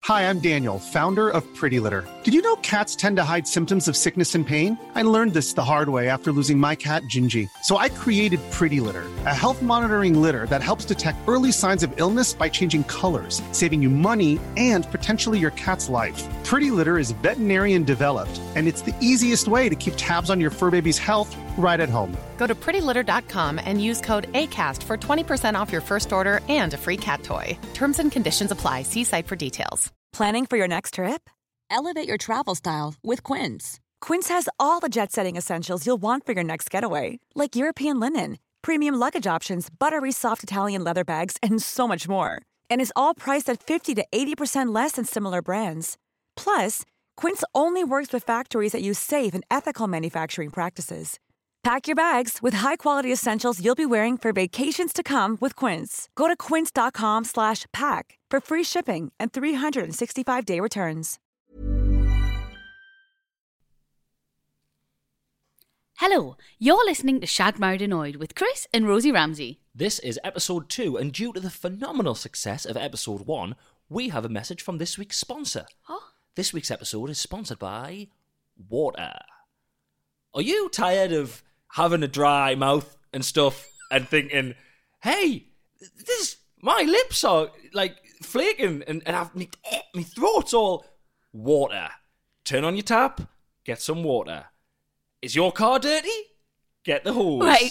Hi, I'm Daniel, founder of Pretty Litter. Did you know cats tend to hide symptoms of sickness and pain? I learned this the hard way after losing my cat, Gingy. So I created Pretty Litter, a health monitoring litter that helps detect early signs of illness by changing colors, saving you money and potentially your cat's life. Pretty Litter is veterinarian developed, and it's the easiest way to keep tabs on your fur baby's health right at home. Go to prettylitter.com and use code ACAST for 20% off your first order and a free cat toy. Terms and conditions apply. See site for details. Planning for your next trip? Elevate your travel style with Quince. Quince has all the jet-setting essentials you'll want for your next getaway, like European linen, premium luggage options, buttery soft Italian leather bags, and so much more. And is all priced at 50 to 80% less than similar brands. Plus, Quince only works with factories that use safe and ethical manufacturing practices. Pack your bags with high-quality essentials you'll be wearing for vacations to come with Quince. Go to quince.com/pack for free shipping and 365-day returns. Hello, you're listening to Shagged, Married, Annoyed with Chris and Rosie Ramsey. This is episode 2, and due to the phenomenal success of episode 1, we have a message from this week's sponsor. Oh. This week's episode is sponsored by water. Are you tired of having a dry mouth and stuff and thinking, hey, my lips are like flaking and my throat's all water? Turn on your tap, get some water. Is your car dirty? Get the hose. Right.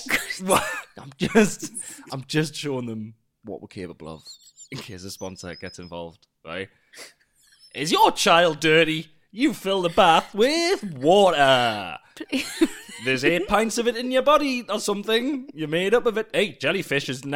I'm just showing them what we're capable of in case a sponsor gets involved, right? Is your child dirty? You fill the bath with water. There's 8 pints of it in your body or something. You're made up of it. Hey, jellyfish is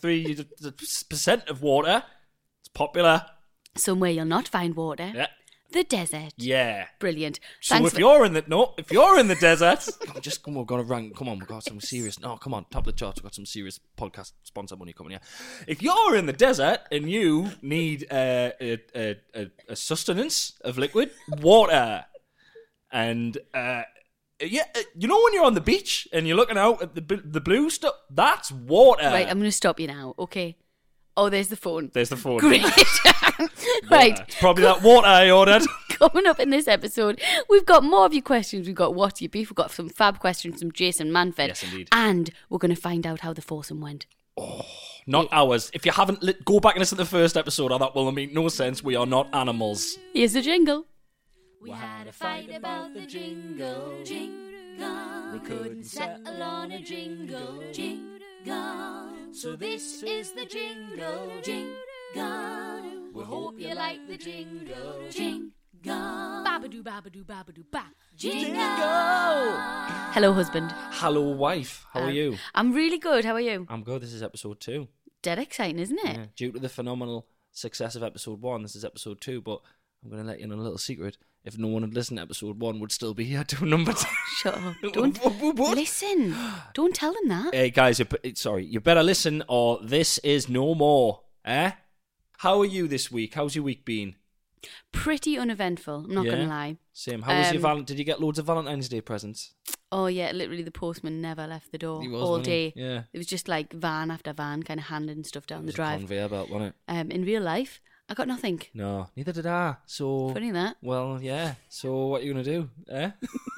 93% of water. It's popular. Somewhere you'll not find water. Yeah. The desert. Yeah. Brilliant. So if you're in the desert, we've got to rank. Come on, we've got some serious. No, come on, top of the charts. We've got some serious podcast sponsor money coming here. If you're in the desert and you need a sustenance of liquid water, and you know when you're on the beach and you're looking out at the blue stuff, that's water. Right, I'm going to stop you now. Okay. Oh, there's the phone. Great. Right. It's probably that water I ordered. Coming up in this episode, we've got more of your questions. We've got what's your beef. We've got some fab questions from Jason Manford. Yes, indeed. And we're going to find out how the foursome went. Oh, not ours. If you haven't, go back and listen to the first episode, or that will make no sense. We are not animals. Here's the jingle. We had a fight about the jingle, jingle. We couldn't settle on a jingle, jingle. So this is the jingle, jingle. We hope you like the jingle, jingle. Babadoo, babadoo, babadoo, ba. Jingle. Hello, husband. Hello, wife. How are you? I'm really good. How are you? I'm good. This is episode 2. Dead exciting, isn't it? Yeah. Due to the phenomenal success of episode 1, this is episode 2, but I'm going to let you in on a little secret. If no one had listened to episode 1, would still be here doing number 2. Shut up. Don't listen. Don't tell them that. Hey, guys, you better listen or this is no more. Eh? How are you this week? How's your week been? Pretty uneventful, I'm not going to lie. Same. How was your Did you get loads of Valentine's Day presents? Oh, yeah, literally the postman never left the door He was, all wasn't he? day. Yeah. It was just like van after van kind of handing stuff down the It was a drive. conveyor belt, wasn't it? In real life, I got nothing. No, neither did I. So Funny that. Well, yeah. So what are you gonna do? Eh?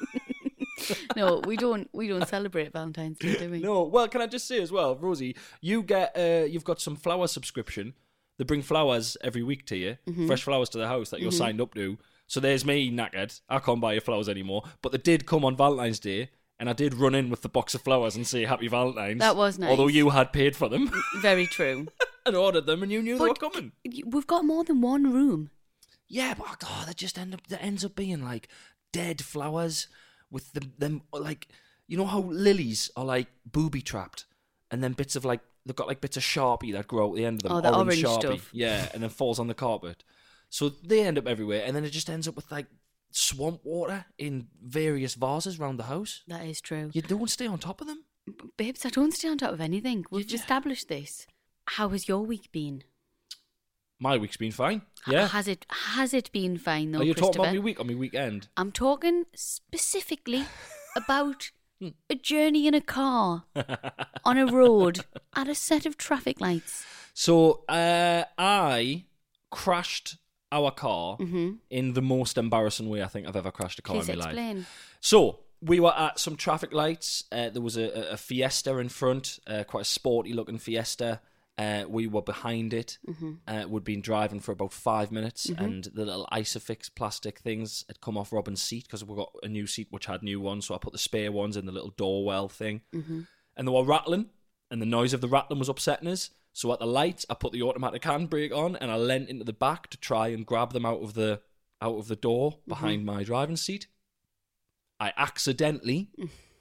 No, we don't celebrate Valentine's Day, do we? No. Well, can I just say as well, Rosie, you've got some flower subscription. They bring flowers every week to you, fresh flowers to the house that you're signed up to. So there's me knackered. I can't buy your flowers anymore. But they did come on Valentine's Day, and I did run in with the box of flowers and say Happy Valentine's. That was nice. Although you had paid for them. Very true. And ordered them, and you knew they were coming. We've got more than one room. Yeah, but that ends up being like dead flowers with them like, you know how lilies are like booby trapped, and then bits of like they've got like bits of Sharpie that grow at the end of them. Oh, the orange Sharpie. stuff. Yeah, and then falls on the carpet. So they end up everywhere, and then it just ends up with like swamp water in various vases around the house. That is true. You don't stay on top of them. Babes, I don't stay on top of anything. We've established this. How has your week been? My week's been fine. Yeah. Has it been fine though, Are you talking about Christopher? my week or my weekend? I'm talking specifically about a journey in a car on a road at a set of traffic lights. So I crashed our car in the most embarrassing way I think I've ever crashed a car Please in my explain. life. So, we were at some traffic lights. There was a Fiesta in front, quite a sporty-looking Fiesta. We were behind it. We'd been driving for about 5 minutes, and the little Isofix plastic things had come off Robin's seat because we got a new seat which had new ones, so I put the spare ones in the little door well thing. And they were rattling, and the noise of the rattling was upsetting us. So at the lights, I put the automatic handbrake on, and I leant into the back to try and grab them out of the door behind my driving seat. I accidentally,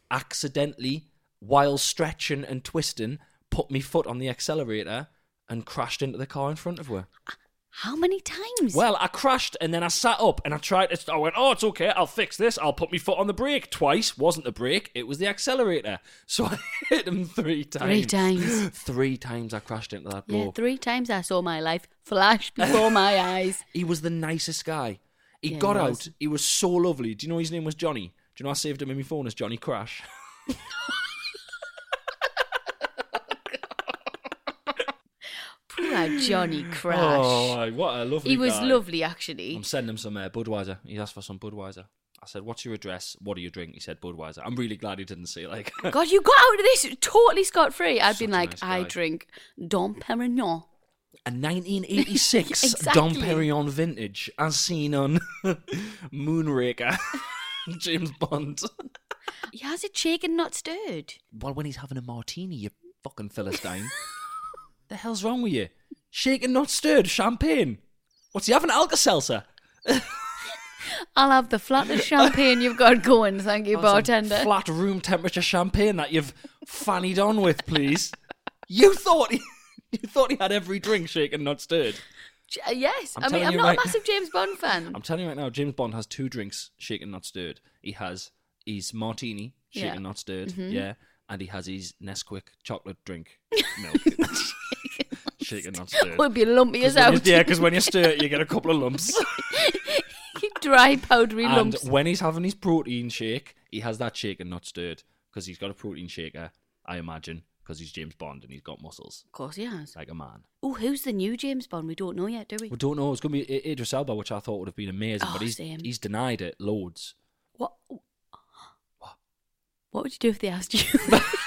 while stretching and twisting, put my foot on the accelerator and crashed into the car in front of her. How many times? Well, I crashed and then I sat up and I went, oh, it's okay, I'll fix this. I'll put my foot on the brake. Twice. Wasn't the brake, it was the accelerator. So I hit him 3 times. 3 times. 3 times I crashed into that bloke. Yeah, 3 times I saw my life flash before my eyes. He was the nicest guy. He Yeah, got he out. was. He was so lovely. Do you know his name was Johnny? Do you know I saved him in my phone as Johnny Crash? Poor Johnny Crash. Oh, what a lovely guy. He was lovely, actually. I'm sending him some Budweiser. He asked for some Budweiser. I said, what's your address? What do you drink? He said, Budweiser. I'm really glad he didn't say like... God, you got out of this totally scot-free. I'd Such been a like, nice I guy. drink Dom Perignon. A 1986 Exactly. Dom Perignon vintage, as seen on Moonraker, James Bond. He has it shaken, not stirred. Well, when he's having a martini, you fucking Philistine. The hell's wrong with you? Shaken, not stirred, champagne. What's he having? Alka-Seltzer. I'll have the flattest champagne you've got going, thank you, Some bartender. flat room temperature champagne that you've fannied on with, please. You thought he had every drink shaken, not stirred. Yes, I'm I mean, telling I'm you not right- a massive James Bond fan. I'm telling you right now, James Bond has 2 drinks shaken, not stirred. He has his martini, shaken, Yeah. not stirred, Mm-hmm. yeah, and he has his Nesquik chocolate drink, milk, shaken, not stirred. Would be lumpy as out. Yeah, because when you stir it, you get a couple of lumps. Dry, powdery And lumps. when he's having his protein shake, he has that shaken, not stirred, because he's got a protein shaker, I imagine, because he's James Bond and he's got muscles, Of course he has. like a man. Oh, who's the new James Bond? We don't know yet, do we? We don't know. It's going to be Idris Elba, which I thought would have been amazing, Oh, but same. he's denied it loads. What? What would you do if they asked you?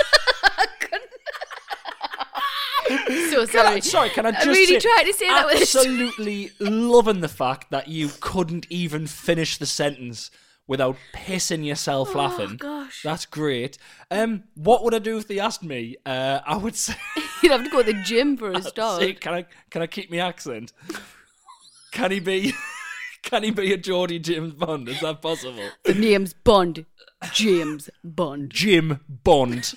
So sorry. Can I just I'm really say, trying to say that with absolutely loving the fact that you couldn't even finish the sentence without pissing yourself laughing. gosh. That's great. What would I do if they asked me? I would say, You'd have to go to the gym for a I'd start. say, can I keep my accent? Can he be a Geordie James Bond? Is that possible? The name's Bond. James Bond. Jim Bond.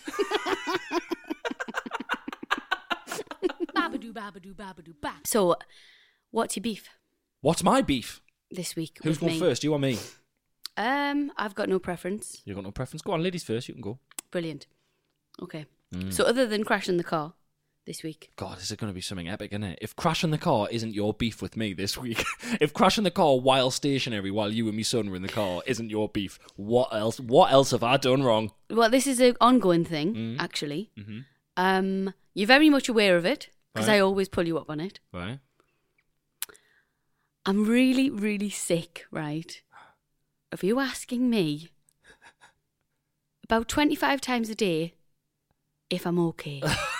Babadoo, babadoo, babadoo, ba. So, what's your beef What's my beef? this week? Who's with going me? first? You or me? I've got no preference. You got no preference? Go on, ladies first. You can go. Brilliant. Okay. Mm. So, other than crashing the car this week, God, this is going to be something epic, isn't it? If crashing the car isn't your beef with me this week, if crashing the car while stationary, while you and my son were in the car, isn't your beef, what else? What else have I done wrong? well, this is an ongoing thing, actually. Mm-hmm. You're very much aware of it because Right. I always pull you up on it. Right? I'm really, really sick, right, of you asking me about 25 times a day if I'm okay.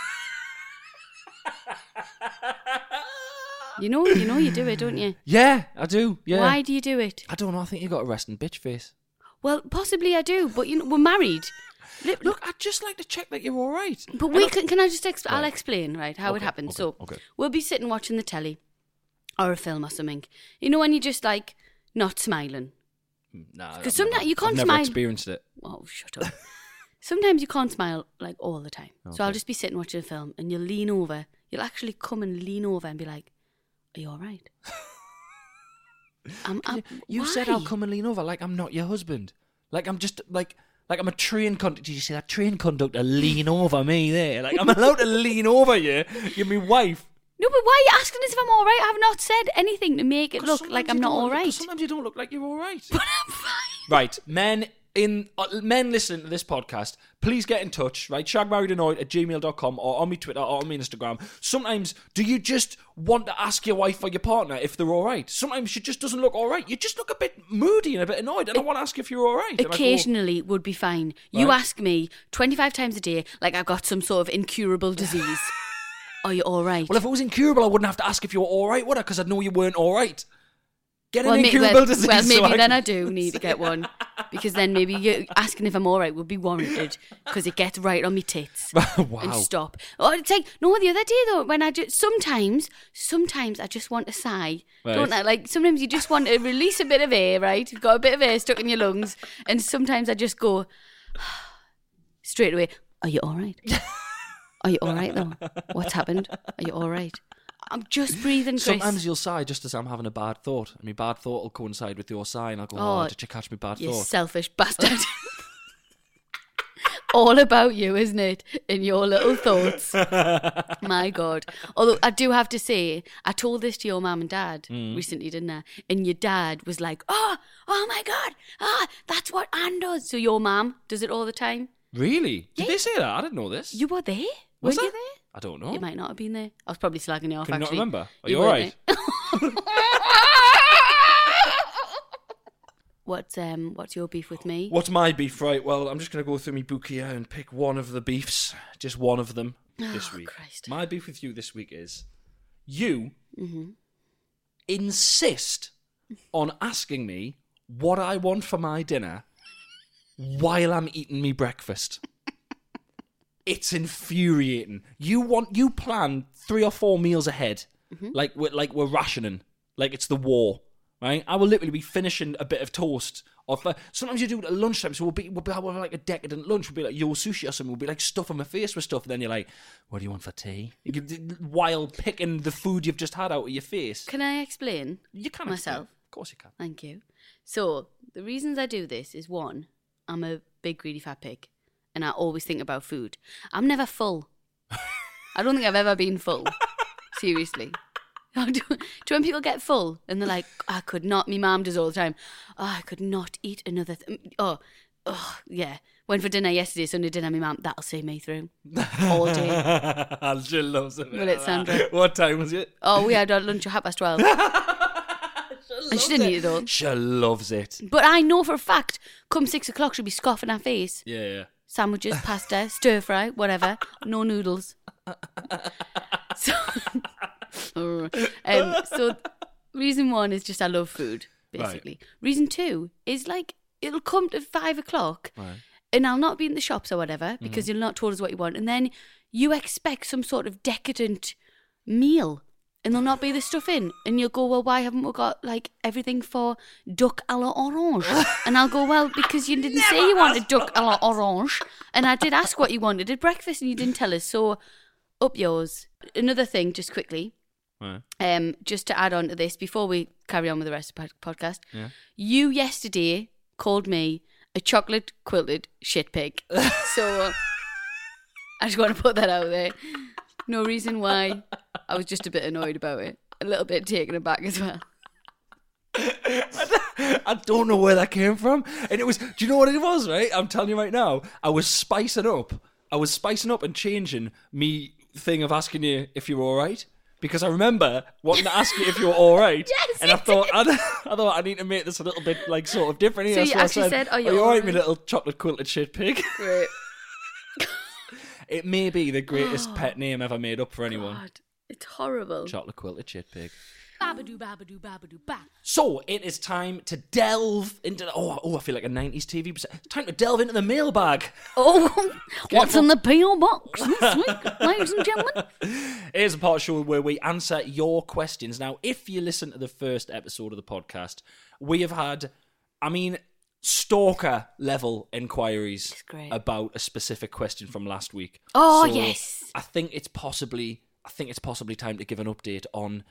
You know you do it, don't you? Yeah, I do. Yeah. Why do you do it? I don't know. I think you got a resting bitch face. Well, possibly I do, but we're married. Look, I'd just like to check that you're all right. But can I just I'll explain, right, how it Okay, happened. okay, So okay. we'll be sitting watching the telly or a film or something. You know when you're just like not smiling. Nah, 'Cause sometimes you can't I've never smile. experienced it. Oh, shut up. Sometimes you can't smile like all the time. So I'll Okay. just be sitting watching a film and you'll lean over. You'll actually come and lean over and be like, "Are you all right?" You said why? I'll come and lean over like I'm not your husband. Like I'm just like I'm a train conductor. Did you see that train conductor lean over me there? Like I'm allowed to lean over you. You're my wife. No, but why are you asking us if I'm all right? I've not said anything to make it look like I'm not all right. Sometimes you don't look like you're all right. But I'm fine. Right, men, men listening to this podcast, please get in touch, right? shagmarriedannoyed@gmail.com or on my Twitter or on my Instagram. Sometimes, do you just want to ask your wife or your partner if they're all right? Sometimes she just doesn't look all right. You just look a bit moody and a bit annoyed, and I want to ask if you're all right. Occasionally would be fine. You ask me 25 times a day like I've got some sort of incurable disease. Are you all right? Well, if it was incurable, I wouldn't have to ask if you were all right, would I? Because I'd know you weren't all right. Get an incurable disease. Well, maybe then I do need to get one. Because then maybe you asking if I'm all right would be warranted. Because it gets right on me tits. Wow. And stop. Oh, it's like, no, the other day though, when I just, sometimes I just want to sigh. Right. Don't I? Like, sometimes you just want to release a bit of air, right? You've got a bit of air stuck in your lungs. And sometimes I just go, straight away, are you all right? Are you all right though? What's happened? Are you all right? I'm just breathing, Chris. Sometimes you'll sigh just as I'm having a bad thought. And my bad thought will coincide with your sigh. And I'll go, oh did you catch my bad you thought? Selfish bastard. All about you, isn't it? In your little thoughts. My God. Although I do have to say, I told this to your mum and dad recently, didn't I? And your dad was like, oh my God. That's what Anne does. So your mum does it all the time. Really? Did they say that? I didn't know this. You were there? Was Were I? you there? I don't know. You might not have been there. I was probably slagging you off, Can you not actually. remember? Are you all right? What's your beef with me? What's my beef, right? Well, I'm just going to go through my book here and pick one of the beefs. Just one of them this week. Christ. My beef with you this week is you insist on asking me what I want for my dinner while I'm eating me breakfast. It's infuriating. You plan 3 or 4 meals ahead, like we're rationing, like it's the war, right? I will literally be finishing a bit of toast. Or sometimes you do it at lunchtime, so we'll have like a decadent lunch. We'll be like yo sushi or something. We'll be like stuffing my face with stuff. And then you're like, what do you want for tea? While picking the food you've just had out of your face. Can I explain? You can myself. Explain. Of course you can. Thank you. So the reasons I do this is, one, I'm a big greedy fat pig. And I always think about food. I'm never full. I don't think I've ever been full. Seriously. Do when people get full and they're like, I could not, my mum does all the time, I could not eat another yeah. Went for dinner yesterday, Sunday dinner, my mum, that'll see me through. All day. She loves it. Will it, Sandra? What time was it? Oh, we had our lunch at 12:30. And she didn't eat it all. She loves it. But I know for a fact, come 6 o'clock, she'll be scoffing her face. Yeah. Sandwiches, pasta, stir fry, whatever. No noodles. So reason one is just I love food, basically. Right. Reason two is like it'll come to 5 o'clock and I'll not be in the shops or whatever because you'll not told us what you want, and then you expect some sort of decadent meal and there'll not be the stuff in, and you'll go, well, why haven't we got like everything for duck à la orange? And I'll go, well, because you didn't say you wanted duck à la orange, and I did ask what you wanted at breakfast and you didn't tell us, so up yours. Another thing, just quickly, just to add on to this before we carry on with the rest of the podcast, you yesterday called me a chocolate quilted shit pig. So I just want to put that out there. No reason why. I was just a bit annoyed about it. A little bit taken aback as well. I don't know where that came from. And it was, do you know what it was, right? I'm telling you right now, I was spicing up and changing me thing of asking you if you were all right. Because I remember wanting to ask you if you were all right. Yes, and I thought I need to make this a little bit like sort of different here. So you actually said, are you all right, me little chocolate quilted shit pig? Right. It may be the greatest pet name ever made up for anyone. God, it's horrible. Chocolate quilted shit pig. Babadoo, babadoo, babadoo, ba. So it is time to delve into I feel like a 90s TV. It's time to delve into the mailbag. Oh, what's in the PO box this week, ladies and gentlemen? Here's a part of the show where we answer your questions. Now, if you listen to the first episode of the podcast, we have had, stalker level inquiries about a specific question from last week. Oh, so yes. I think it's possibly time to give an update on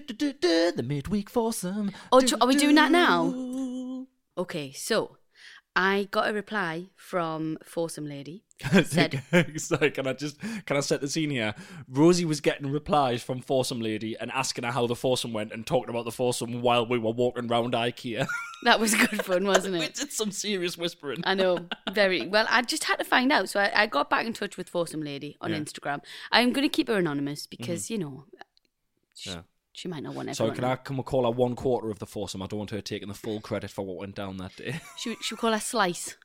the midweek foursome. Oh, are we doing that now? Okay, so I got a reply from Foursome Lady. Sorry, can I set the scene here? Rosie was getting replies from Foursome Lady and asking her how the foursome went and talking about the foursome while we were walking around IKEA. That was good fun, wasn't it? We did some serious whispering. I know, very. Well, I just had to find out. So I got back in touch with Foursome Lady on Instagram. I'm going to keep her anonymous because, you know, she might not want everyone. So can we call her 1/4 of the foursome? I don't want her taking the full credit for what went down that day. Should we call her Slice?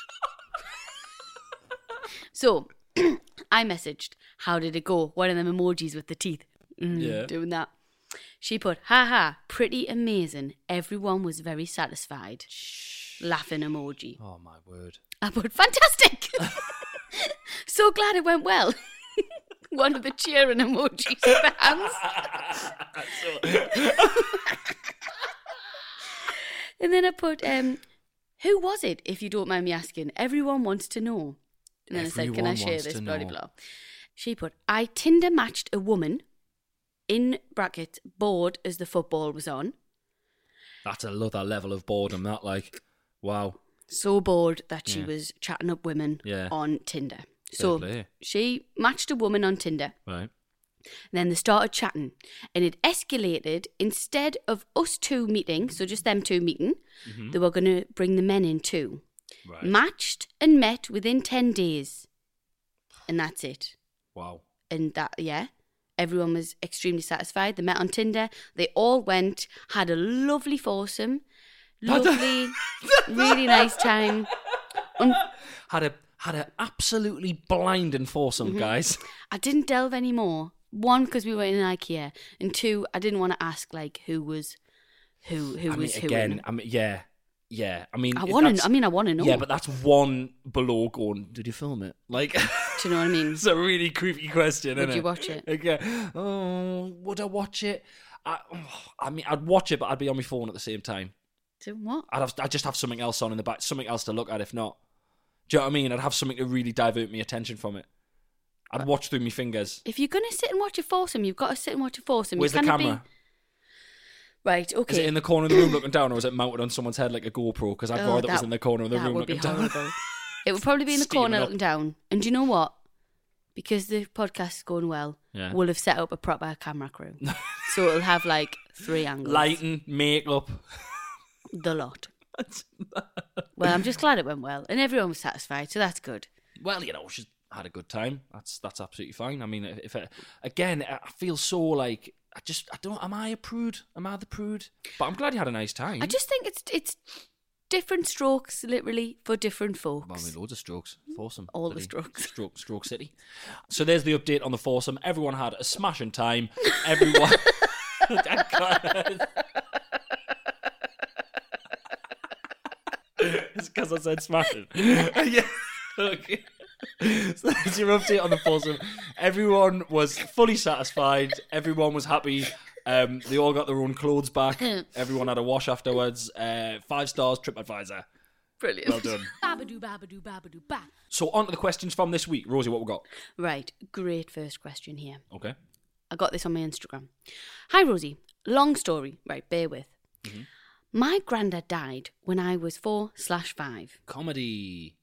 So, I messaged, how did it go? One of them emojis with the teeth. Doing that. She put, haha, pretty amazing. Everyone was very satisfied. Laughing emoji. Oh, my word. I put, fantastic. So glad it went well. One of the cheering emojis with the hands. And then I put, who was it, if you don't mind me asking? Everyone wants to know. And then I said, can I share this? Blah, blah, blah. She put, I Tinder matched a woman, in brackets, bored as the football was on. That's another level of boredom, that, like, wow. So bored that she was chatting up women on Tinder. So she matched a woman on Tinder. Right. And then they started chatting. And it escalated. Instead of us two meeting, so just them two meeting, they were going to bring the men in too. Right. Matched and met within 10 days. And that's it. Wow. And that, everyone was extremely satisfied. They met on Tinder. They all went, had a lovely foursome. Lovely, really nice time. Had an absolutely blinding foursome, guys. I didn't delve any more. One, because we were in IKEA. And two, I didn't want to ask, like, who was who. Again, I mean, yeah. I mean, I want to know. Yeah, but that's one below going, did you film it? Like, do you know what I mean? It's a really creepy question, isn't it? Would you watch it? Okay. Oh, would I watch it? I mean, I'd watch it, but I'd be on my phone at the same time. Do what? I'd just have something else on in the back, something else to look at, if not. Do you know what I mean? I'd have something to really divert my attention from it. I'd watch through my fingers. If you're going to sit and watch a foursome, you've got to sit and watch a foursome. Where's the camera? Right, okay. Is it in the corner of the room looking down, or is it mounted on someone's head like a GoPro? Because I'd rather it was in the corner of the room looking down. It would probably be in the corner looking down. And do you know what? Because the podcast is going well, we'll have set up a proper camera crew. So it'll have like 3 angles. Lighting, makeup. The lot. Well, I'm just glad it went well. And everyone was satisfied, so that's good. Well, you know, she's had a good time. That's absolutely fine. I mean, again, I feel so like... I don't. Am I a prude? Am I the prude? But I'm glad you had a nice time. I just think it's different strokes, literally, for different folks. Well, I mean, loads of strokes. Foursome. All the strokes. Stroke City. So there's the update on the foursome. Everyone had a smashing time. Everyone. It's because I said smashing. Yeah. Okay. So that's your update on the foursome. Everyone was fully satisfied. Everyone was happy. They all got their own clothes back. Everyone had a wash afterwards. 5 stars, TripAdvisor. Brilliant. Well done. Babadoo, babadoo, babadoo, ba. So on to the questions from this week. Rosie, what we got? Right. Great first question here. Okay. I got this on my Instagram. Hi, Rosie. Long story. Right, bear with. Mm-hmm. My granddad died when I was 4/5. Comedy.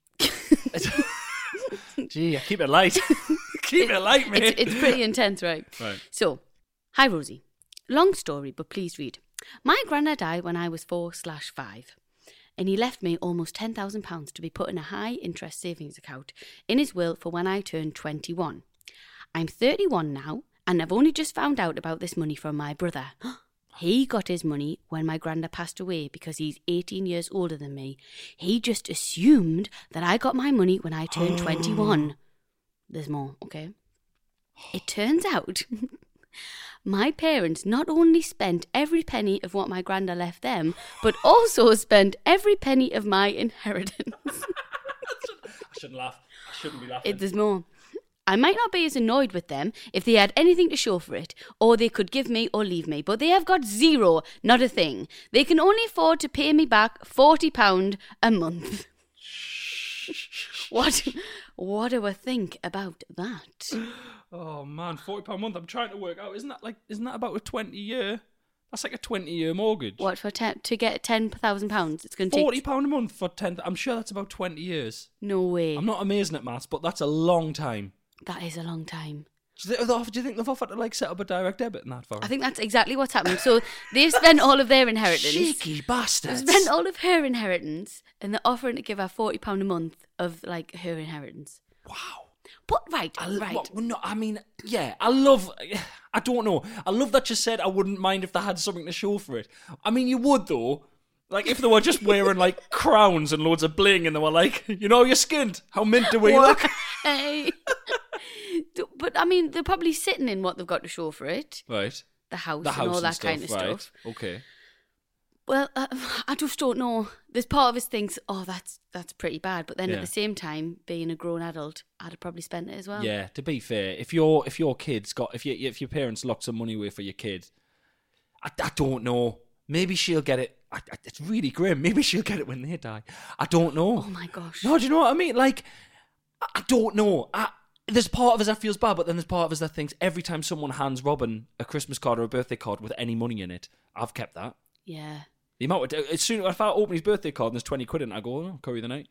Gee, keep it light. Keep it light, mate. It's pretty intense, right? Right. So, hi, Rosie. Long story, but please read. My granddad died when I was 4/5. And he left me almost £10,000 to be put in a high-interest savings account in his will for when I turned 21. I'm 31 now, and I've only just found out about this money from my brother. He got his money when my granddad passed away because he's 18 years older than me. He just assumed that I got my money when I turned 21. There's more, okay? It turns out my parents not only spent every penny of what my granddad left them, but also spent every penny of my inheritance. I shouldn't laugh. I shouldn't be laughing. There's more. I might not be as annoyed with them if they had anything to show for it, or they could give me or leave me, but they have got zero, not a thing. They can only afford to pay me back £40 a month. What do I think about that? Oh man, £40 a month. I'm trying to work out. Isn't that about a 20-year That's like a 20-year mortgage. What, for to get £10,000? It's going to take... £40 a month for 10. I'm sure that's about 20 years. No way. I'm not amazing at maths, but that's a long time. That is a long time. Do you think they've offered to like set up a direct debit in that for? I think that's exactly what's happening. So they've spent all of their inheritance. Cheeky bastards. They've spent all of her inheritance, and they're offering to give her £40 a month of like her inheritance. Wow. But right. No, I mean, yeah, I don't know. I love that you said I wouldn't mind if they had something to show for it. I mean, you would though. Like if they were just wearing like crowns and loads of bling, and they were like, you know, you're skinned. How mint do we look? Hey. But I mean, they're probably sitting in what they've got to show for it. Right. The house and all that stuff, kind of right. stuff. Okay. Well, I just don't know. There's part of us thinks, oh, that's pretty bad. But then at the same time, being a grown adult, I'd have probably spent it as well. Yeah, to be fair, if your kids got if your parents locked some money away for your kid, I don't know. Maybe she'll get it. It's really grim. Maybe she'll get it when they die. I don't know. Oh my gosh. No, do you know what I mean? Like, I don't know. There's part of us that feels bad, but then there's part of us that thinks every time someone hands Robin a Christmas card or a birthday card with any money in it, I've kept that. Yeah. The amount of, as soon if I open his birthday card and there's 20 quid in it, I go, oh, curry the night.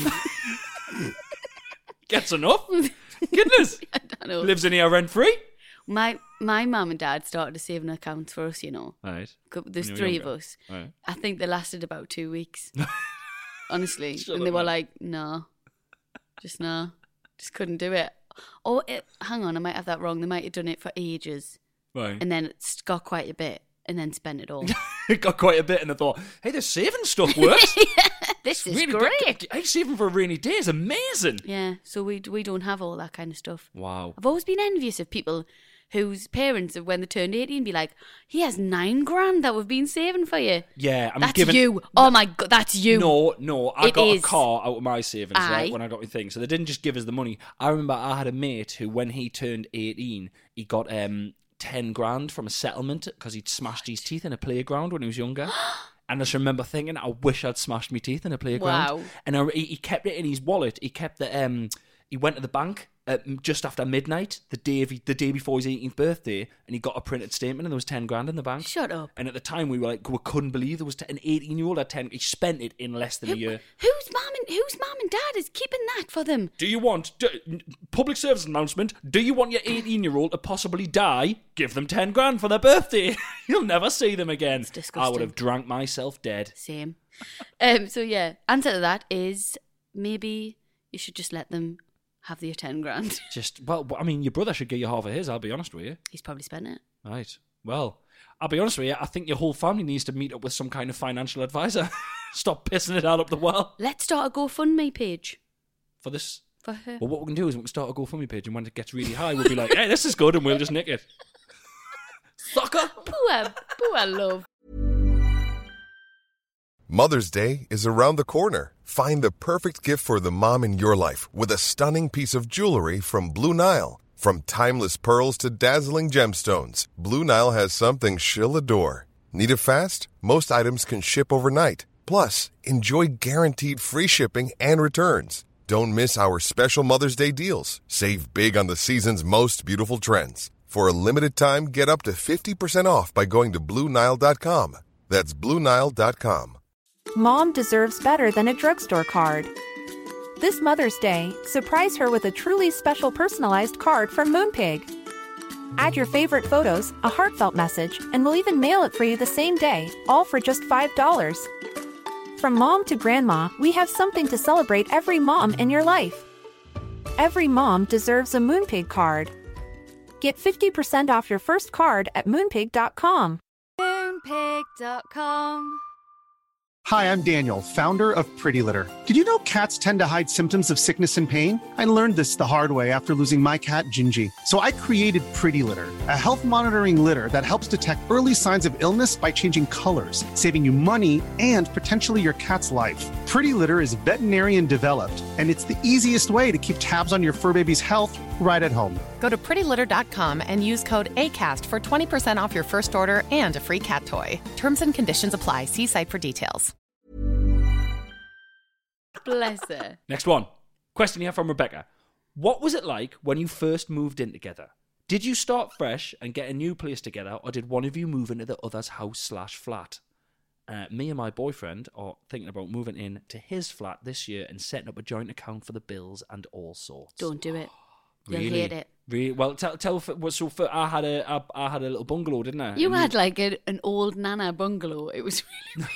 Gets enough. Goodness. I don't know. Lives in here rent free. My mum and dad started a saving account for us, you know. Right. There's When you were 3 of younger. us. Right. I think they lasted about 2 weeks. Honestly. Shut and up, they were man. like, no. Just no. Just couldn't do it. Oh, hang on, I might have that wrong. They might have done it for ages. Right. And then it's got quite a bit and then spent it all. It got quite a bit and I thought, hey, this saving stuff works. This is Really great. good. Hey, saving for a rainy day is amazing. Yeah, so we don't have all that kind of stuff. Wow. I've always been envious of people whose parents, when they turned 18, be like, he has $9,000 that we've been saving for you. Yeah, I'm That's giving you. Oh my God, that's you. No, I It got is. a car out of my savings, Aye. right, when I got my thing. So they didn't just give us the money. I remember I had a mate who, when he turned 18, he got 10 grand from a settlement because he'd smashed his teeth in a playground when he was younger. And I just remember thinking, I wish I'd smashed my teeth in a playground. Wow. And he kept it in his wallet. He kept the he went to the bank just after midnight, the day before his 18th birthday, and he got a printed statement, and there was 10 grand in the bank. Shut up. And at the time, we were like, we couldn't believe there was an 18-year-old at 10. He spent it in less than a year. Whose mum and dad is keeping that for them? Do you want public service announcement? Do you want your 18-year-old to possibly die? Give them 10 grand for their birthday. You'll never see them again. It's disgusting. I would have drank myself dead. Same. So yeah, answer to that is maybe you should just let them have the 10 grand. I mean, your brother should give you half of his, I'll be honest with you. He's probably spent it. Right. Well, I'll be honest with you, I think your whole family needs to meet up with some kind of financial advisor. Stop pissing it out up the well. Let's start a GoFundMe page. For this? For her. Well, what we can do is we can start a GoFundMe page, and when it gets really high, we'll be like, hey, this is good, and we'll just nick it. Sucker! Poor love. Mother's Day is around the corner. Find the perfect gift for the mom in your life with a stunning piece of jewelry from Blue Nile. From timeless pearls to dazzling gemstones, Blue Nile has something she'll adore. Need it fast? Most items can ship overnight. Plus, enjoy guaranteed free shipping and returns. Don't miss our special Mother's Day deals. Save big on the season's most beautiful trends. For a limited time, get up to 50% off by going to BlueNile.com. That's BlueNile.com. Mom deserves better than a drugstore card. This Mother's Day, surprise her with a truly special personalized card from Moonpig. Add your favorite photos, a heartfelt message, and we'll even mail it for you the same day, all for just $5. From mom to grandma, we have something to celebrate every mom in your life. Every mom deserves a Moonpig card. Get 50% off your first card at Moonpig.com. Moonpig.com. Hi, I'm Daniel, founder of Pretty Litter. Did you know cats tend to hide symptoms of sickness and pain? I learned this the hard way after losing my cat, Gingy. So I created Pretty Litter, a health monitoring litter that helps detect early signs of illness by changing colors, saving you money and potentially your cat's life. Pretty Litter is veterinarian developed, and it's the easiest way to keep tabs on your fur baby's health right at home. Go to prettylitter.com and use code ACAST for 20% off your first order and a free cat toy. Terms and conditions apply. See site for details. Bless her. Next one. Question here from Rebecca. What was it like when you first moved in together? Did you start fresh and get a new place together, or did one of you move into the other's house/flat? Me and my boyfriend are thinking about moving in to his flat this year and setting up a joint account for the bills and all sorts. Don't do it. You'll Really? hate it. Really? Well, tell. So I had a little bungalow, didn't I? You And had like an old nana bungalow. It was really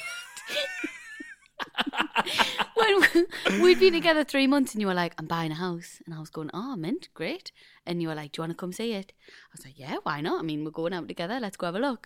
weird. When we'd been together 3 months and you were like, I'm buying a house. And I was going, oh, mint, great. And you were like, do you want to come see it? I was like, yeah, why not? I mean, we're going out together. Let's go have a look.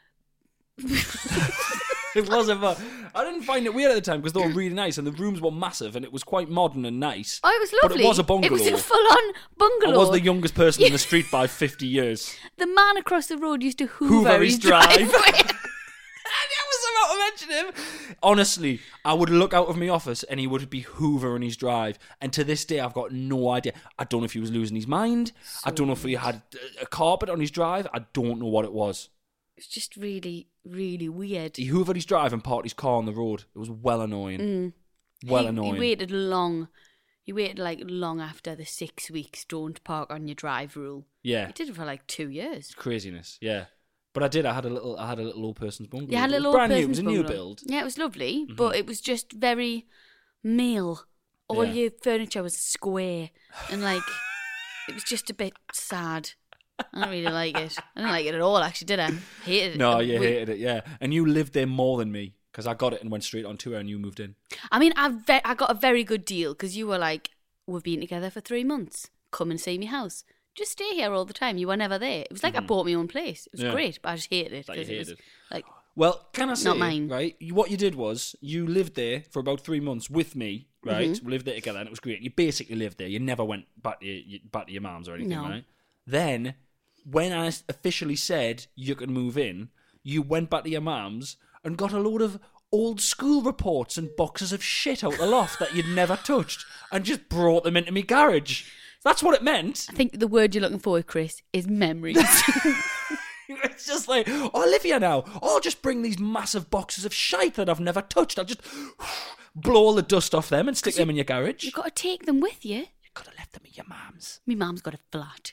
It wasn't fun. I didn't find it weird at the time because they were really nice and the rooms were massive and it was quite modern and nice. Oh, it was lovely. But it was a bungalow. It was a full-on bungalow. I was the youngest person in the street by 50 years. The man across the road used to hoover Hoover his his drive. driveway. I was about to mention him. Honestly, I would look out of my office and he would be hoovering his drive. And to this day, I've got no idea. I don't know if he was losing his mind. I don't know if he had a carpet on his drive. I don't know what it was. It's just really, really weird. He hoovered his drive and parked his car on the road. It was well annoying. Annoying. He waited long. He waited like long after the 6 weeks don't park on your drive rule. Yeah. He did it for like 2 years. Craziness, yeah. But I did. I had a little old person's bungalow. You had a little it was brand old new. It was a person's new bungalow. build. Yeah, it was lovely, but it was just very male. All Yeah. your furniture was square, and like it was just a bit sad. I don't really like it. I didn't like it at all, actually, did I? Hated it. No, you hated it, yeah. And you lived there more than me because I got it and went straight on tour and you moved in. I mean, I got a very good deal because you were like, we've been together for 3 months. Come and see me house. Just stay here all the time. You were never there. It was like I bought my own place. It was Yeah. great, but I just hated it. That you 'cause it was, hated. like, Well, can I say, Not mine. right? What you did was you lived there for about 3 months with me, right? Mm-hmm. We lived there together and it was great. You basically lived there. You never went back to your mum's or anything, No. right? Then, when I officially said you could move in, you went back to your mum's and got a load of old school reports and boxes of shit out the loft that you'd never touched and just brought them into my garage. That's what it meant. I think the word you're looking for, Chris, is memories. It's just like, oh, Olivia now. Oh, I'll just bring these massive boxes of shite that I've never touched. I'll just blow all the dust off them and stick them in your garage. You've got to take them with you. You could have left them in your mum's. My mum's got a flat.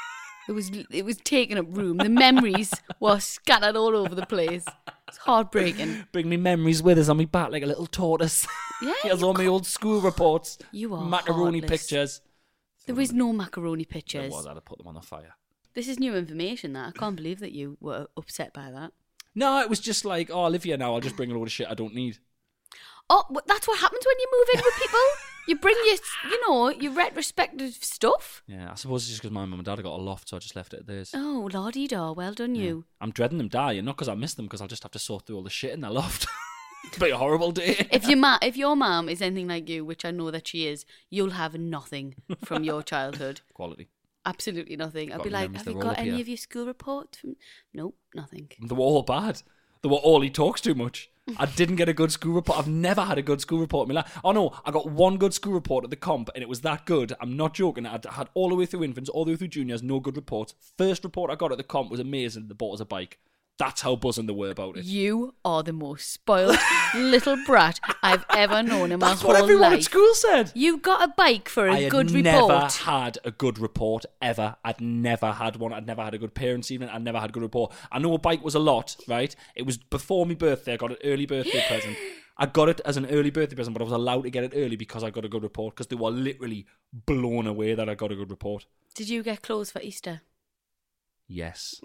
It was taking up room. The memories were scattered all over the place. It's heartbreaking. Bring me memories with us on my back like a little tortoise. Yeah, Here's all my old school reports. You are macaroni heartless. pictures. There is no macaroni There pictures. was. I'd have put them on the fire. This is new information. That I can't believe that you were upset by that. No, it was just like, oh, Olivia now. I'll just bring a load of shit I don't need. Oh, that's what happens when you move in with people. You bring your retrospective stuff. Yeah, I suppose it's just because my mum and dad have got a loft, so I just left it at theirs. Oh, la-dee-da. Well done, you. I'm dreading them dying, not because I miss them, because I'll just have to sort through all the shit in their loft. It'll be a horrible day. If your mum is anything like you, which I know that she is, you'll have nothing from your childhood. Quality. Absolutely nothing. I'd Got be like, memories, have you they're all got up any here. of your school reports? Nope, nothing. They were all bad. They were all he talks too much. I didn't get a good school report. I've never had a good school report in my life. Oh no, I got one good school report at the comp and it was that good. I'm not joking. I had all the way through infants, all the way through juniors, no good reports. First report I got at the comp was amazing. They bought us a bike. That's how buzzing they were about it. You are the most spoiled little brat I've ever known in my That's whole what everyone life. at school said. You got a bike for a I had good never report. had a good report ever. I'd never had one. I'd never had a good parents' evening. I'd never had a good report. I know a bike was a lot, right? It was before my birthday. I got an early birthday present. I got it as an early birthday present, but I was allowed to get it early because I got a good report because they were literally blown away that I got a good report. Did you get clothes for Easter? Yes.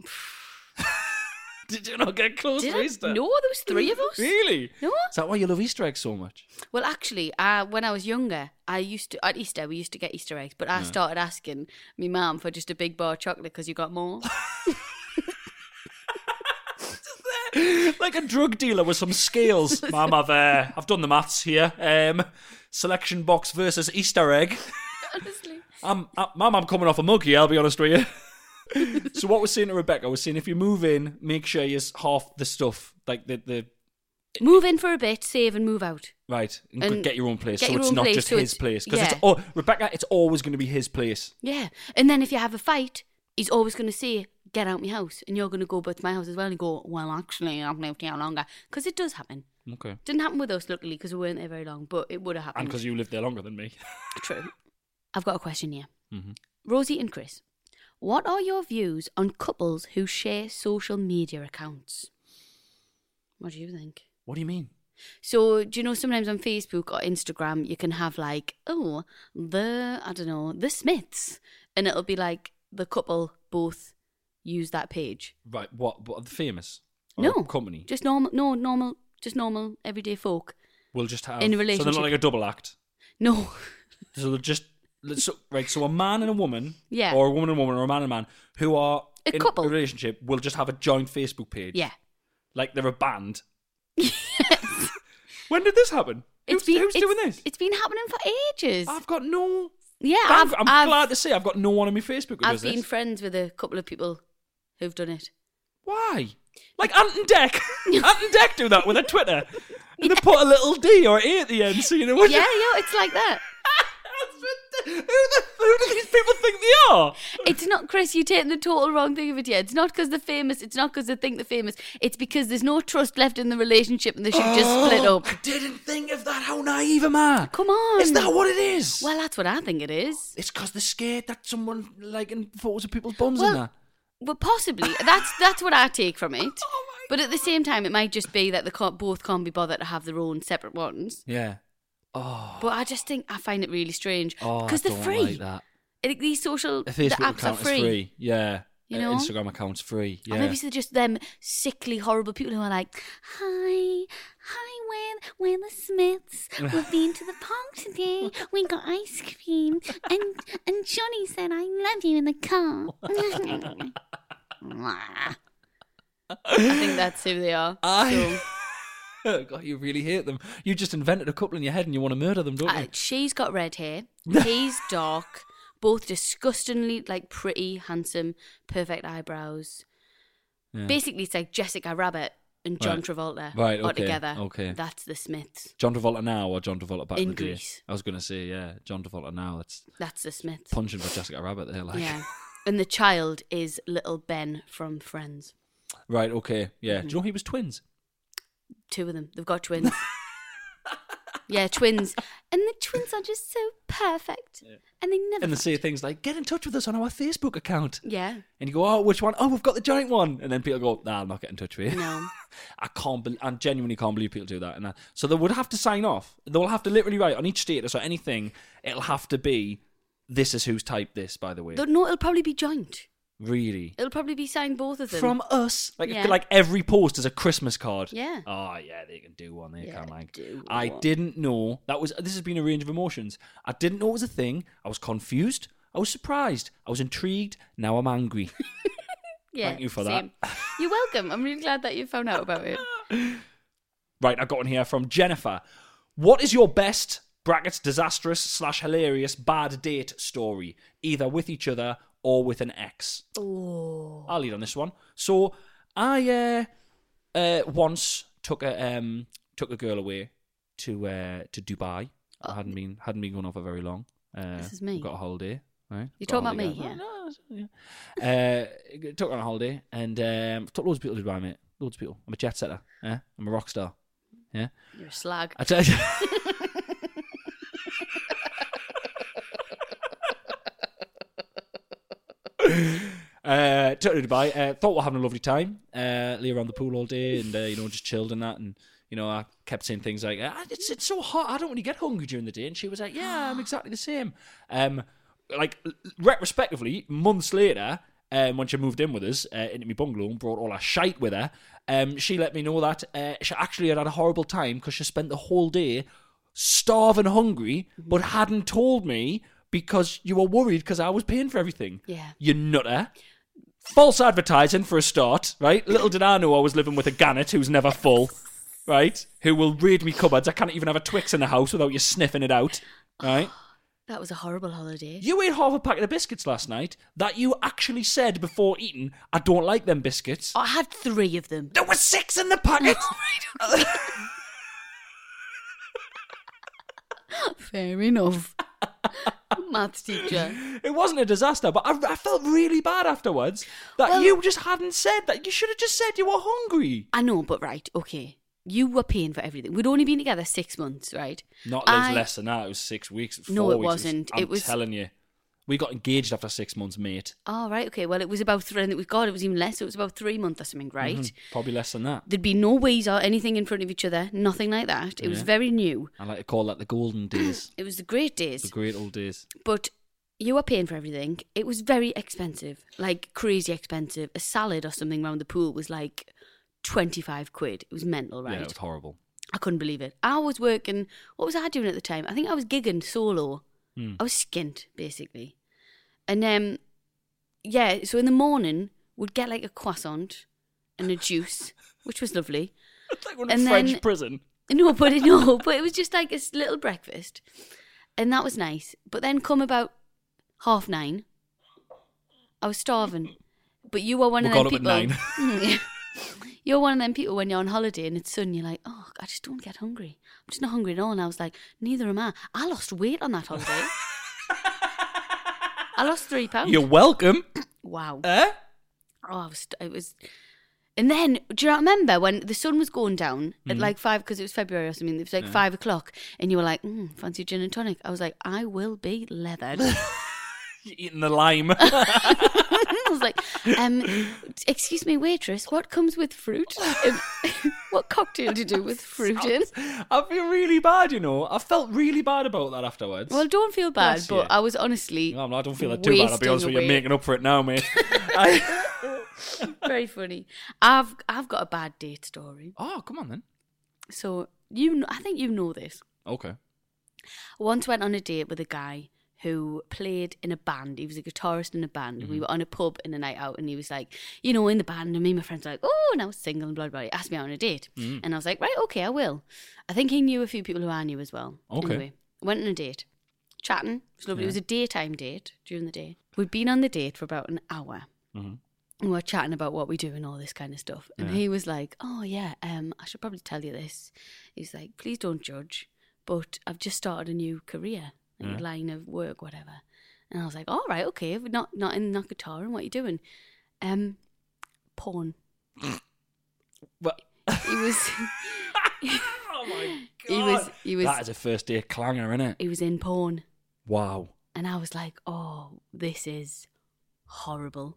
Did you not get close Did for I? Easter? No, there was 3 of us. Really? No. Is that why you love Easter eggs so much? Well, actually, when I was younger, at Easter, we used to get Easter eggs, but I started asking my mum for just a big bar of chocolate because you got more. Like a drug dealer with some scales. Mum, I've done the maths here. Selection box versus Easter egg. Honestly. Mum, I'm coming off a mug here, I'll be honest with you. So what we're saying to Rebecca, we're saying if you move in, make sure you half the stuff, like the Move in for a bit, save and move out. right, and And get your own place, get so your it's own not place, just so his it's- place. Because yeah. Rebecca, it's always going to be his place. Yeah. And then if you have a fight, he's always going to say, get out my house. And you're going to go back to my house as well and go, well, actually, I've lived here longer. Because it does happen. Okay. Didn't happen with us, luckily, because we weren't there very long, but it would have And happened. because you lived there longer than me. True. I've got a question here. Mm-hmm. Rosie and Chris, What are your views on couples who share social media accounts? What do you think? What do you mean? So, do you know sometimes on Facebook or Instagram you can have like, the Smiths, and it'll be like the couple both use that page. Right, what the famous? Or No. company? Just normal, everyday folk. We'll just have... In a relationship. So they're not like a double act? No. So they're just... So a man and a woman, Yeah. or a woman and a woman, or a man and a man, who are A in couple. a relationship will just have a joint Facebook page. Yeah. Like they're a band. When did this happen? Who's doing this? It's been happening for ages. I've got no... Yeah, I'm glad to say I've got no one on my Facebook who I've does this. been friends with a couple of people who've done it. Why? Like Ant and Dec. Ant and Dec do that with a Twitter. And they put a little D or A at the end, so you know what... Yeah, it's like that. Who do these people think they are? It's not, Chris, you're taking the total wrong thing of it yet. It's not because they're famous. It's not because they think they're famous. It's because there's no trust left in the relationship and they should just split up. I didn't think of that. How naive am I? Come on. Is that what it is? Well, that's what I think it is. It's because they're scared that someone liking photos of people's bums and that. Well, possibly. That's what I take from it. Oh my But at the same time, it might just be that they both can't be bothered to have their own separate ones. Yeah. Oh. But I find it really strange. Oh, Because they're I don't free. like that. These social A Facebook the apps account are free. is free. Yeah. You know? Instagram account's free. Yeah. Or maybe they're just them sickly, horrible people who are like, hi, we're the Smiths. We've been to the park today. We got ice cream. And Johnny said, I love you in the car. I think that's who they are. God, you really hate them. You just invented a couple in your head and you want to murder them, don't you? She's got red hair. He's dark. Both disgustingly, like, pretty, handsome, perfect eyebrows. Yeah. Basically, it's like Jessica Rabbit and John Travolta Right, are okay, together. okay. That's the Smiths. John Travolta now or John Travolta back in the day? Greece. I was going to say, yeah, John Travolta now. That's the Smiths. Punching for Jessica Rabbit there, like. Yeah. And the child is little Ben from Friends. Right, okay, yeah. Mm-hmm. Do you know he was twins? 2 of them. They've got twins. Yeah, twins. And the twins are just so perfect. Yeah. And they never... And they say things like, get in touch with us on our Facebook account. Yeah. And you go, oh, which one? Oh, we've got the joint one. And then people go, nah, I'm not getting in touch with you. No. I genuinely can't believe people do that. And so they would have to sign off. They'll have to literally write on each status or anything, it'll have to be, this is who's typed this, by the way. No, it'll probably be joint. Really? It'll probably be signed both of them. From us? Yeah. Like every post is a Christmas card. Yeah. Oh, yeah, they can do one. They Yeah, can, like. do I one. didn't know. This has been a range of emotions. I didn't know it was a thing. I was confused. I was surprised. I was intrigued. Now I'm angry. Yeah, Thank you for same. that. You're welcome. I'm really glad that you found out about it. Right, I got one here from Jennifer. What is your best, brackets, disastrous / hilarious, bad date story? Either with each other or with an ex. Oh. I'll lead on this one. So I once took a girl away to Dubai. I hadn't been going off for very long. This is me. Got a holiday. Right? You're Got a talking about holiday. me here? Yeah. Took her on a holiday and took loads of people to Dubai, mate. Loads of people. I'm a jet setter. Yeah. I'm a rock star. Yeah. You're a slag. I tell you. Took her to Dubai. Thought we were having a lovely time. Lay around the pool all day and just chilled and that. And I kept saying things like, "It's so hot. I don't really get hungry during the day." And she was like, "Yeah, I'm exactly the same." Retrospectively, months later, when she moved in with us into my bungalow and brought all her shite with her, she let me know that she actually had a horrible time because she spent the whole day starving hungry, but hadn't told me because you were worried because I was paying for everything. Yeah. You nutter. False advertising for a start, right? Little did I know I was living with a gannet who's never full, right? Who will raid me cupboards. I can't even have a Twix in the house without you sniffing it out, right? That was a horrible holiday. You ate half a packet of biscuits last night that you actually said before eating, I don't like them biscuits. I had 3 of them. There were 6 in the packet. Fair enough. Maths teacher. It wasn't a disaster, but I felt really bad afterwards that you just hadn't said that. You should have just said you were hungry. I know, but right, okay. You were paying for everything. We'd only been together 6 months, right? Not less than that. It was 6 weeks. 4 No, it weeks. wasn't. I'm telling you. We got engaged after 6 months, mate. Oh, right, okay. Well, it was about it was even less. It was about 3 months or something, right? Mhm. Probably less than that. There'd be no ways or anything in front of each other, nothing like that. It was very new. I like to call that the golden days. It was the great days. The great old days. But you were paying for everything. It was very expensive, like crazy expensive. A salad or something around the pool was like 25 quid. It was mental, right? Yeah, it was horrible. I couldn't believe it. I was working, what was I doing at the time? I think I was gigging solo. I was skint, basically. And so in the morning, we'd get like a croissant and a juice, which was lovely. It's like a French prison. No, but it was just like a little breakfast. And that was nice. But then come about 9:30, I was starving. But you were one of them people. Got up at 9. You're one of them people when you're on holiday and it's sunny, you're like, oh, I just don't get hungry. I'm just not hungry at all. And I was like, neither am I. I lost weight on that holiday. I lost 3 pounds. You're welcome. Wow. Oh, it was. And then, do you not remember when the sun was going down at like 5, because it was February or something, it was like 5 o'clock, and you were like, fancy gin and tonic? I was like, I will be leathered. You're eating the lime. I was like, excuse me, waitress, what comes with fruit? What cocktail do you do with fruit in? I feel really bad, I felt really bad about that afterwards. Well, don't feel bad, Bless but you. I was honestly No, I don't feel that too bad. I'll be honest with you, you're making up for it now, mate. Very funny. I've got a bad date story. Oh, come on then. So, I think you know this. Okay. I once went on a date with a guy who played in a band. He was a guitarist in a band. We were on a pub in a night out, and he was like, in the band, and me and my friends were like, oh, and I was single and blah, blah, blah. He asked me out on a date. And I was like, right, okay, I will. I think he knew a few people who I knew as well. Okay. Anyway, went on a date. Chatting. It was lovely. It was a daytime date during the day. We'd been on the date for about an hour. And we were chatting about what we do and all this kind of stuff. And he was like, oh, yeah, I should probably tell you this. He was like, please don't judge, but I've just started a new career. Line of work, whatever. And I was like, all right, okay, not guitar, and what are you doing? Porn. What? He was Oh my god. He was That is a first day clanger, isn't it? He was in porn. Wow. And I was like, oh, this is horrible.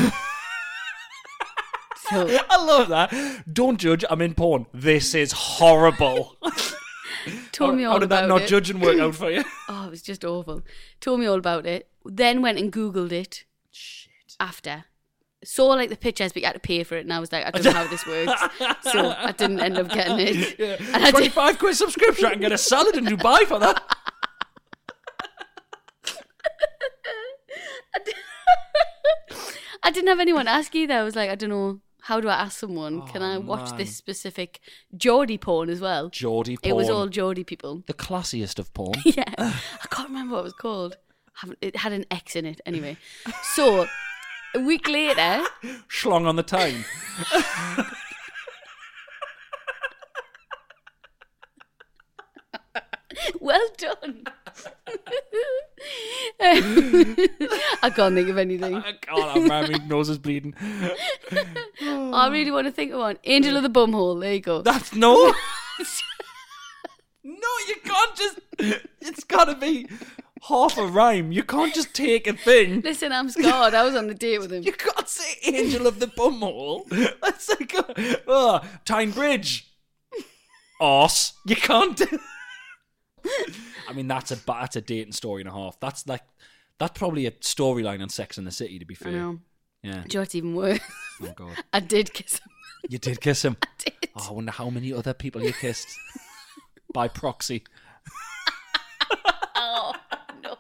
So I love that. Don't judge, I'm in porn. This is horrible. told me all How did that about not it. judge and work out for you? Oh, it was just awful. Told me all about it. Then went and Googled it. Shit. After. Saw like the pictures, but you had to pay for it. And I was like, I don't know how this works. So I didn't end up getting it. Yeah. And I 25 quid subscription. I can get a salad in Dubai for that. I didn't have anyone ask either. I was like, I don't know. How do I ask someone? Can I watch man. this specific Geordie porn as well? Geordie porn. It was all Geordie people. The classiest of porn. Yeah. I can't remember what it was called. It had an X in it anyway. So, a week later... Schlong on the time. Well done. I can't think of anything. I can't. My nose is bleeding. I really want to think of one. Angel of the Bumhole. There you go. That's no. No, you can't just. It's got to be half a rhyme. You can't just take a thing. Listen, I'm scarred. I was on the date with him. You can't say Angel of the Bumhole. That's like Tyne Bridge. Arse. You can't do. I mean, that's a dating story and a half. That's probably a storyline on Sex and the City, to be fair. I know. Yeah. Do you know what's even worse? Oh God. I did kiss him. You did kiss him. I did. Oh, I wonder how many other people you kissed by proxy. Oh no.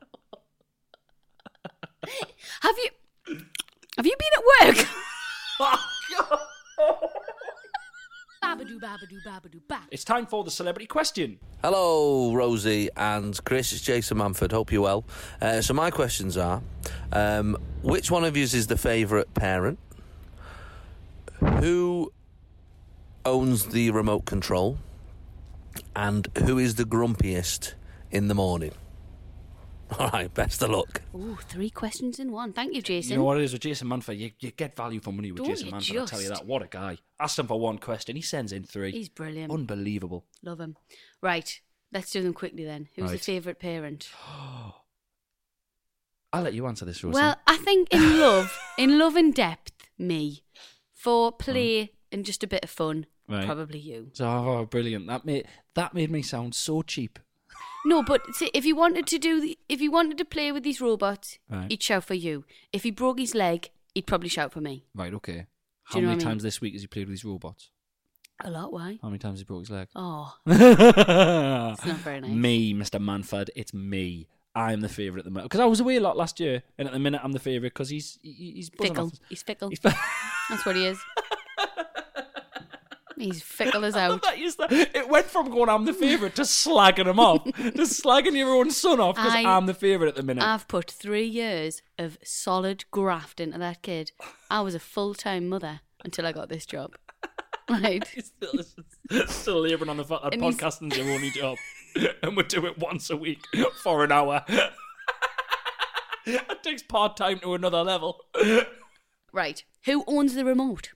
Have you been at work? Oh God. Babadoo, babadoo, babadoo, ba. It's time for the celebrity question. Hello, Rosie and Chris. It's Jason Manford. Hope you're well. So my questions are, which one of you is the favourite parent? Who owns the remote control? And who is the grumpiest in the morning? All right, best of luck. Ooh, 3 questions in one. Thank you, Jason. You know what it is with Jason Manford? You get value for money with Don't Jason you Manford, I'll tell you just? that. What a guy. Ask him for one question, he sends in 3. He's brilliant. Unbelievable. Love him. Right, let's do them quickly then. Who's the Right. favourite parent? I'll let you answer this, Rosie. Well, I think in love and depth, me. For play and just a bit of fun, probably you. Oh, brilliant! That made me sound so cheap. No, but see, if you wanted to play with these robots, he'd shout for you. If he broke his leg, he'd probably shout for me. Right, okay. How many times this week has he played with these robots? A lot, why? How many times has he broke his leg? Oh. It's not very nice. Me, Mr. Manford, it's me. I'm the favourite at the moment. Because I was away a lot last year, and at the minute I'm the favourite because he's fickle. He's fickle. That's what he is. He's fickle as out. It went from going, I'm the favourite, to slagging him off. To slagging your own son off because I'm the favourite at the minute. I've put 3 years of solid graft into that kid. I was a full-time mother until I got this job. Right? He's still labouring on the fact that podcasting's your only job. And we do it once a week for an hour. It takes part-time to another level. Right. Who owns the remote?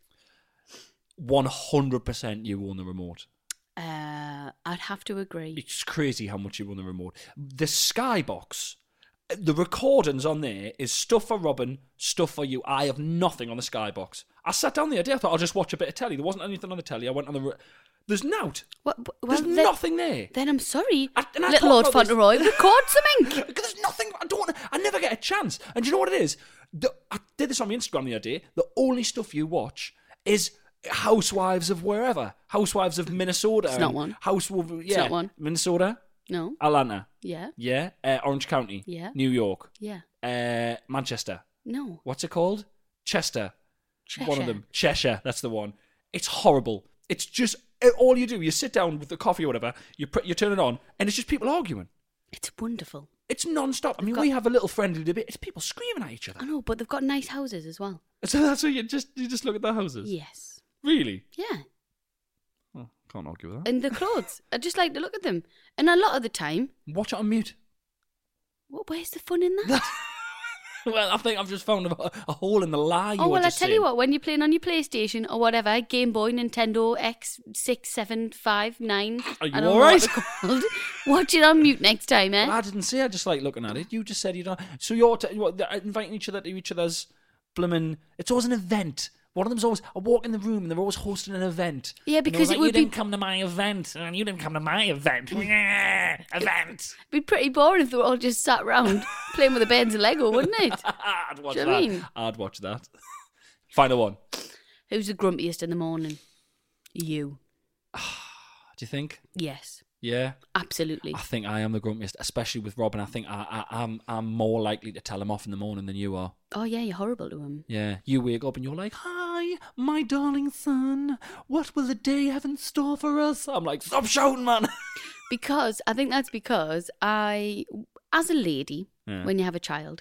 100% you own the remote. I'd have to agree. It's crazy how much you own the remote. The Skybox, the recordings on there is stuff for Robin, stuff for you. I have nothing on the Skybox. I sat down the other day, I thought I'll just watch a bit of telly. There wasn't anything on the telly. I went on the... There's nout. There's nothing there. Then I'm sorry. Little Lord Fauntleroy, record something. There's nothing. I never get a chance. And do you know what it is? I did this on my Instagram the other day. The only stuff you watch is Housewives of wherever. Housewives of Minnesota. It's not one. It's not one. Minnesota? No. Atlanta? Yeah. Yeah. Orange County? Yeah. New York? Yeah. Manchester? No. What's it called? Chester. One of them. Cheshire. That's the one. It's horrible. It's just... All you do, you sit down with the coffee or whatever, you turn it on, and it's just people arguing. It's wonderful. It's non-stop. I mean, we have a little friendly debate. It's people screaming at each other. I know, but they've got nice houses as well. So that's why you just look at their houses? Yes. Really? Yeah. Oh, can't argue with that. And the clothes. I just like to look at them. And a lot of the time... Watch it on mute. Where's the fun in that? Well, I think I've just found a hole in the lie. I tell you what, when you're playing on your PlayStation or whatever, Game Boy, Nintendo, X6, 7, 5, 9, are you alright? Watch it on mute next time, eh? I didn't say I just like looking at it. You just said you don't. So you're inviting each other to each other's blooming... It's always an event. One of them's always... I walk in the room and they're always hosting an event. Yeah, because it would be... You didn't come to my event, and you didn't come to my event. Event! It'd be pretty boring if they were all just sat around playing with the bands of Lego, wouldn't it? I'd watch that. I mean? I'd watch that. Final one. Who's the grumpiest in the morning? You. Do you think? Yes. Yeah? Absolutely. I think I am the grumpiest, especially with Robin. I think I'm more likely to tell him off in the morning than you are. Oh, yeah, you're horrible to him. Yeah, you wake up and you're like, hi, my darling son, what will the day have in store for us? I'm like, stop shouting, man. I think that's because as a lady, when you have a child,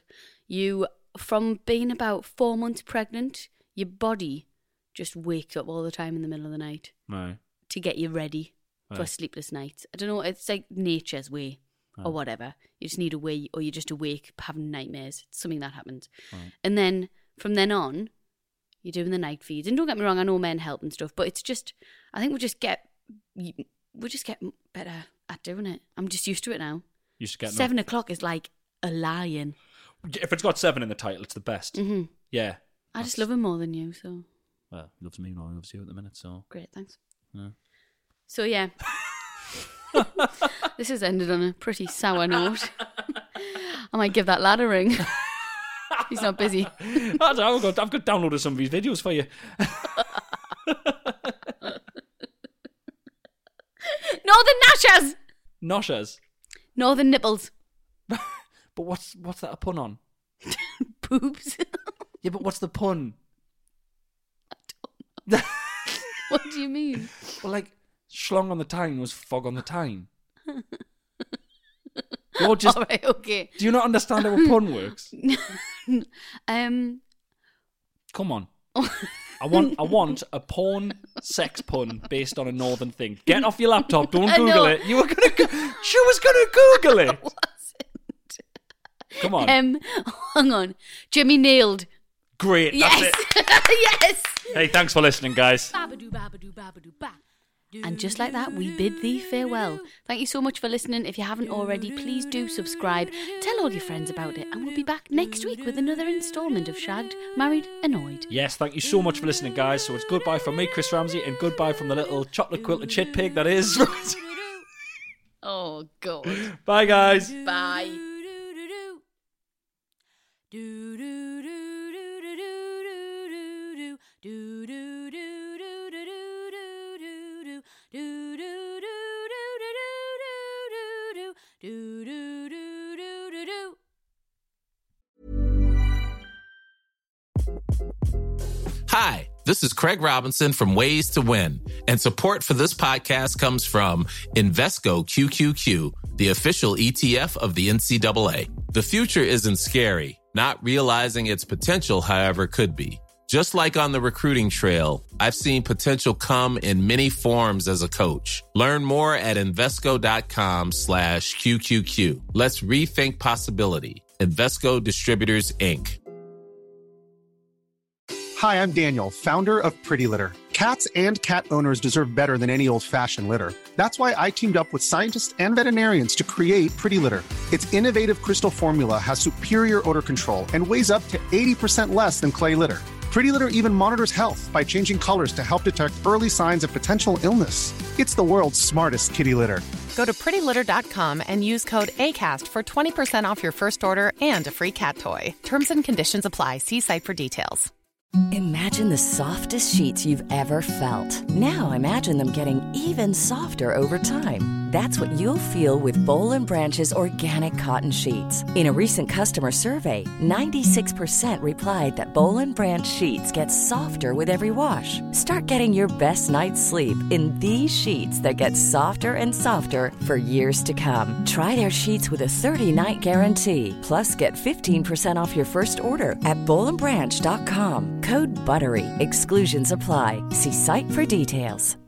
from being about 4 months pregnant, your body just wakes up all the time in the middle of the night to get you ready for sleepless nights. I don't know, it's like nature's way or whatever. You just need a way, or you're just awake having nightmares. It's something that happens. And then from then on, you're doing the night feeds. And don't get me wrong, I know men help and stuff, but it's just, I think we just get better at doing it. I'm just used to it now. 7 o'clock is like a lion. If it's got 7 in the title, it's the best. Mm-hmm. Yeah. I just love him more than you, so. Well, he loves me more than he loves you at the minute, so. Great, thanks. Yeah. So, yeah. This has ended on a pretty sour note. I might give that lad a ring. He's not busy. I've got downloaded some of these videos for you. Northern Nashers! Noshers? Northern nipples. But what's that a pun on? Boobs. Yeah, but what's the pun? I don't know. What do you mean? Well, like, schlong on the tyne was fog on the tyne. You're just... All right, okay. Do you not understand how a pun works? Come on. I want a porn sex pun based on a northern thing. Get off your laptop. Don't Google it. You were gonna. She was gonna Google it. I wasn't. Come on. Hang on. Jimmy nailed. Great. Yes. That's it. Yes. Hey, thanks for listening, guys. And just like that, we bid thee farewell. Thank you so much for listening. If you haven't already, please do subscribe. Tell all your friends about it. And we'll be back next week with another instalment of Shagged, Married, Annoyed. Yes, thank you so much for listening, guys. So it's goodbye from me, Chris Ramsey, and goodbye from the little chocolate quilted shit pig that is. Oh, God. Bye, guys. Bye. Hi, this is Craig Robinson from Ways to Win, and support for this podcast comes from Invesco QQQ, the official ETF of the NCAA. The future isn't scary. Not realizing its potential, however, could be. Just like on the recruiting trail, I've seen potential come in many forms as a coach. Learn more at Invesco.com/QQQ. Let's rethink possibility. Invesco Distributors, Inc. Hi, I'm Daniel, founder of Pretty Litter. Cats and cat owners deserve better than any old-fashioned litter. That's why I teamed up with scientists and veterinarians to create Pretty Litter. Its innovative crystal formula has superior odor control and weighs up to 80% less than clay litter. Pretty Litter even monitors health by changing colors to help detect early signs of potential illness. It's the world's smartest kitty litter. Go to prettylitter.com and use code ACAST for 20% off your first order and a free cat toy. Terms and conditions apply. See site for details. Imagine the softest sheets you've ever felt. Now imagine them getting even softer over time. That's what you'll feel with Boll & Branch's organic cotton sheets. In a recent customer survey, 96% replied that Boll & Branch sheets get softer with every wash. Start getting your best night's sleep in these sheets that get softer and softer for years to come. Try their sheets with a 30-night guarantee. Plus, get 15% off your first order at bollandbranch.com. Code BUTTERY. Exclusions apply. See site for details.